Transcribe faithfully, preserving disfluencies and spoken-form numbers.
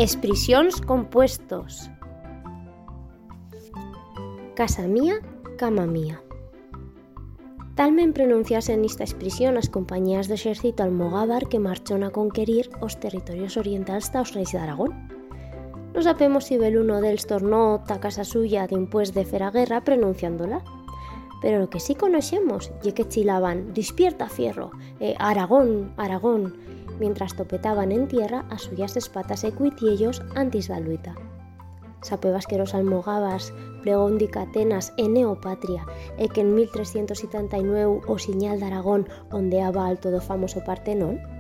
Expresións compuestos. Casa mía, cama mía. Talmen pronunciasen esta expresión as compañías do exército almogávar que marchón a conquerir os territorios orientales taos reis de Aragón. Non sabemos si beluno dels tornó ta casa suya dimpués de fer a guerra pronunciándola, pero lo que sí conocemos ye que chilaban «Despierta, fierro!» e «Aragón, Aragón!» mientras topetaban en tierra as suyas espatas e cuitiellos antis da luita. Sapebas que los almogavas plegón di Catenas e Neopatria e que en mil trescientos setenta y nueve o siñal de Aragón ondeaba alto do famoso Partenón?